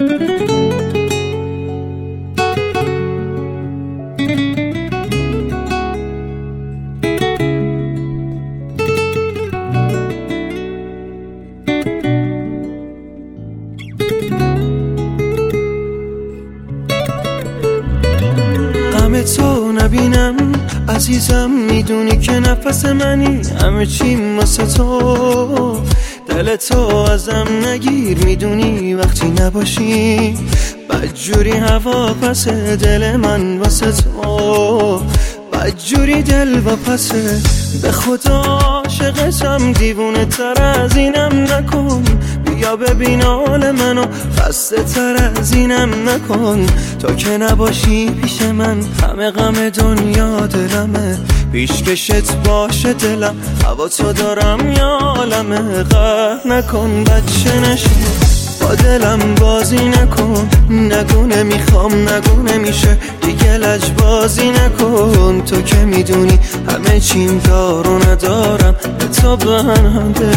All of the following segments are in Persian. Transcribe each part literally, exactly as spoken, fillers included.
غم تو نبینم عزیزم، میدونی که نفس منی، همه چیم واسه تو. دل تو ازم نگیر، میدونی وقتی نباشی بدجوری هوا پسه، دل من واسه تو بدجوری دل و پسه. به خدا عاشقتم، دیوونه تر از اینم نکن، بیا ببین حال منو، خسته تر از اینم نکن. تو که نباشی پیش من همه غم دنیا دلمه، پیشکشت باشه دلم، هوا تو دارم یا عالمه. قهر نکن بچه نشو، با دلم بازی نکن، نگو نمیخوام نگو نمیشه، دیگه لج بازی نکن. تو که میدونی همه چیم دار و ندارم، به تو بنده.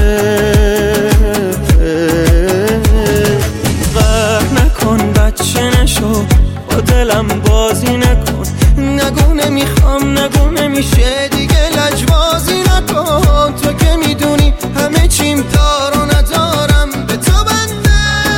قهر نکن بچه نشو، با دلم بازی نکن، نگو نمیخوام نگو نمیشه، دیگه لج بازی نکن. تو که میدونی همه چیم دار و ندارم، به تو بنده.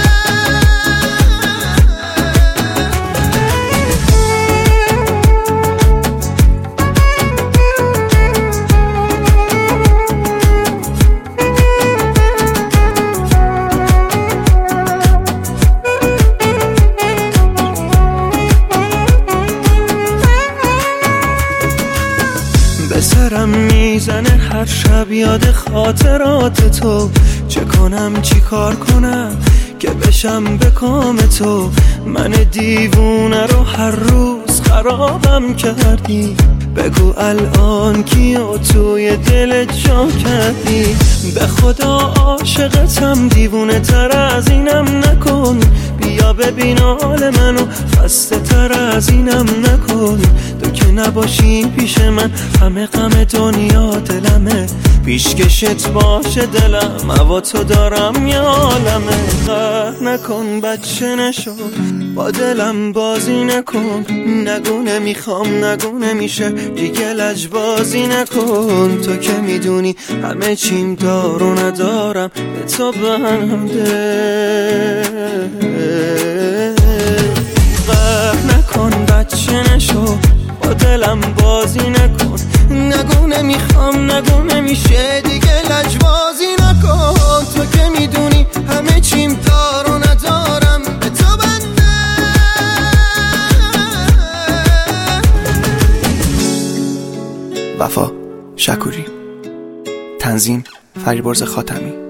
به سرم میزنه هر شب یاد خاطرات تو، چه کنم چی کار کنم که بشم به کام تو. من دیوونه رو هر روز خرابم کردی، بگو الان کیو توی دلت جا کردی. به خدا عاشقتم، دیوونه تر از اینم نکن، بیا ببین حال منو، خسته تر از اینم نکن. تو که نباشی پیش من همه غم دنیا دلمه، پیشکشت باشه دلم، هوا تو دارم یا عالمه. قهر نکن بچه نشو، با دلم بازی نکن، نگو نمیخوام نگو نمیشه، دیگه لج بازی نکن. تو که میدونی همه چیم دار و ندارم، به تو بنده. قهر نکن بچه نشو، با دلم بازی نکن، نگو نمیخوام نگو نمیشه، دیگه لج بازی نکن. تو که میدونی همه چیم دار و ندارم، به تو بنده. وفا شکوری، تنظیم فریبرز خاتمی.